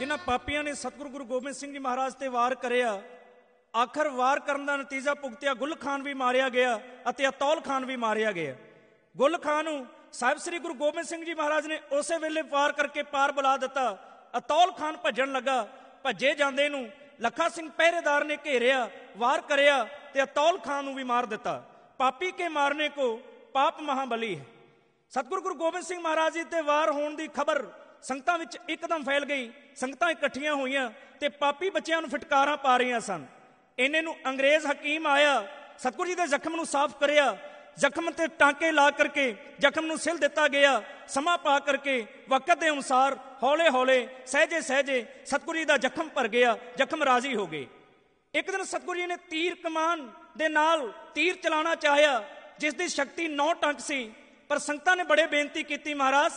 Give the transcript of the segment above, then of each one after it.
जिन्हां पापियां ने सतगुरु गुरु गोबिंद सिंह जी महाराज ते वार करिया, आखिर वार करन दा नतीजा भुगतिया गुल खान भी मारिया गया अते अतौल खान भी मारिया गया। गुल खान नूं साहिब श्री गुरु गोबिंद सिंह जी महाराज ने उसे वेले वार करके पार बुला दिता। अतौल खान भजन लगा, भजे जांदे नूं लखा सिंह पहरेदार ने घेरिया, वार करिया ते अतौल खान नूं भी मार दिता। पापी के मारने को पाप महाबली है। सतगुरु गुरु गोबिंद सिंह महाराज जी ते वार होण दी खबर संगतां विच एकदम फैल गई। संगतां इकट्ठियां होईयां ते पापी बच्चियां नूं फिटकारां पा रहीआं सन। इन्ने नूं अंग्रेज हकीम आया, सतगुरु जी दे जख्म नूं साफ करिया, जख्म ते टांके ला करके जख्म नूं सिल दिता गया। समा पा करके वक्त के अनुसार हौले हौले सहजे सहजे सतगुरु जी का जख्म भर गया, जख्म राजी हो गए। एक दिन सतगुरु जी ने तीर कमान दे नाल तीर चलाना चाहया, जिसकी शक्ति 9 टंक सी, पर संगतां ने बड़े बेनती की, महाराज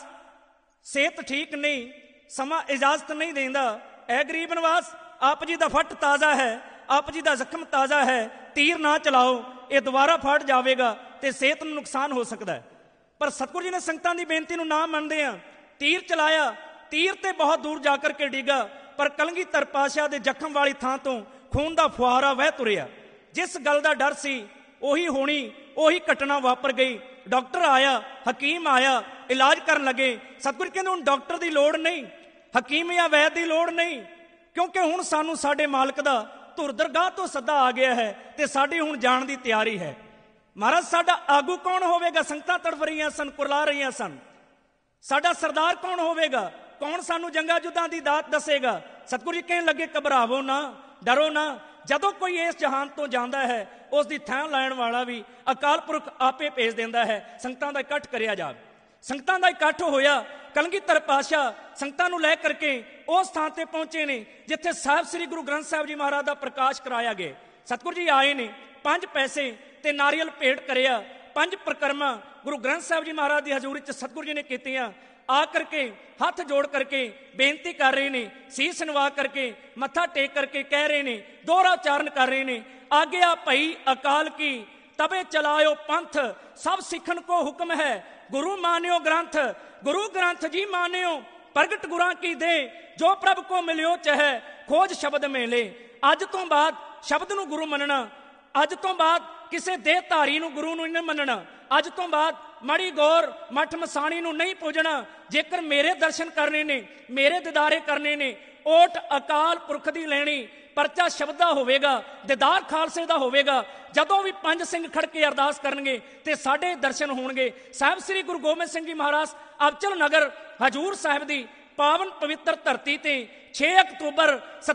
सेहत ठीक नहीं, समा इजाजत नहीं देंदा। ऐ गरीब नवाज, आप जी का फट ताज़ा है, आप जी का जख्म ताज़ा है, तीर ना चलाओ, ये दोबारा फट जाएगा तो सेहत में नुकसान हो सकता है। पर सतगुरु जी ने संगतां की बेनती नूं ना मनदिआं तीर चलाया। तीर ते बहुत दूर जाकर के डिगा, पर कलगीधर पातशाह दे जख्म वाली थां तो खून का फुहारा वह तुरिया। जिस गल का डर सी उही होनी, उही घटना वापर गई। डॉक्टर आया, हकीम आया, इलाज कर लगे। सतगुरु कहंदे हुण डॉक्टर की लोड़ नहीं, हकीम या वैद की लोड़ नहीं, क्योंकि हुण सानू साडे मालक दा धुर दरगाह तो सदा आ गया है ते साडी हुण जाण दी तैयारी है। महाराज साडा आगू कौन होवेगा? संगतां तड़फ रहीआं सन, कुरला रहीआं सन। साडा सरदार कौन होवेगा? कौन सानू जंगा जुद्धां दी दात दसेगा? सतगुरु जी कहण लगे, घबरावो ना, डरो ना। जदों कोई इस जहान तो जांदा है, उसकी थां लैण वाला भी अकाल पुरख आपे भेज देंदा है। संगतां दा इकट्ठ करिया जावे। संगतां दा इकट्ठ होया, कलगीधर पातशाह संगतां नूं लै करके उस थां ते पहुंचे ने जिथे साहिब श्री गुरु ग्रंथ साहिब जी महाराज का प्रकाश कराया गया। सतगुरु जी आए ने, 5 पैसे ते नारियल भेंट करिया। 5 प्रकरमा गुरु ग्रंथ साहिब जी महाराज की हजूरी च सतगुरु जी ने कीतियां। आ करके हाथ जोड़ करके बेनती कर रहे ने, सीस नवा करके मत्था टेक करके कह रहे ने, दोहरा उच्चारण कर रहे ने, आज्ञा भई अकाल की तबे चलायो पंथ, सब सिखन को हुक्म है गुरु मान्यो ग्रंथ। गुरु ग्रंथ जी मान्यो प्रगट गुरां की दे, जो प्रभ को मिलियो चाहे खोज शब्द में ले। अज तो बाद शब्द नूं गुरु मनना, अज तो बाद किसी देहधारी नूं गुरु नूं नहीं मनना, अज तो बाद माड़ी गौर मठ मसाणी नूं नहीं पूजना। जेकर मेरे दर्शन करने ने, मेरे दिदारे करने ने, ओट अकाल पुरख दी लैनी, परचा शब्द दा होवेगा, दिदार खालसे दा होवेगा। जदों भी 5 सिंह खड़ के अरदास करनगे ते साडे दर्शन होणगे। साहिब श्री गुरु गोबिंद सिंह जी महाराज अबचल नगर हजूर साहिब दी पावन पवित्र धरती ते 6 अक्तूबर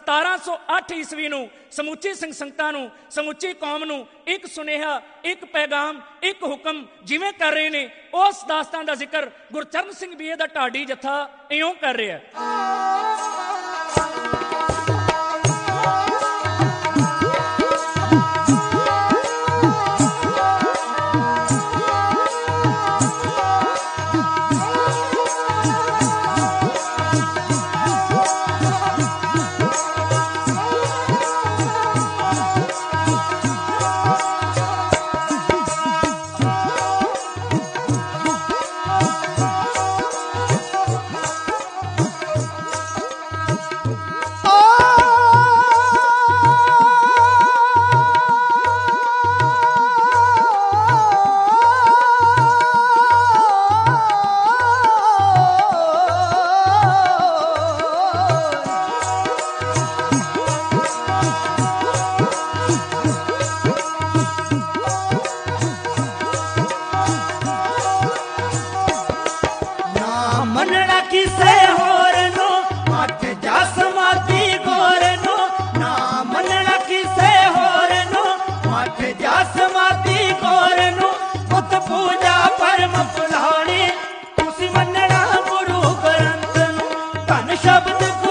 1708 ईस्वी नूं समूची सिंह संगतां नूं, समूची कौम नूं एक सुनेहा, एक पैगाम, एक हुक्म जिवें कर रहे ने, उस दास्तान दा जिक्र गुरचरण सिंह बीए दा ढाडी जत्था इउं कर रहा है। शब्द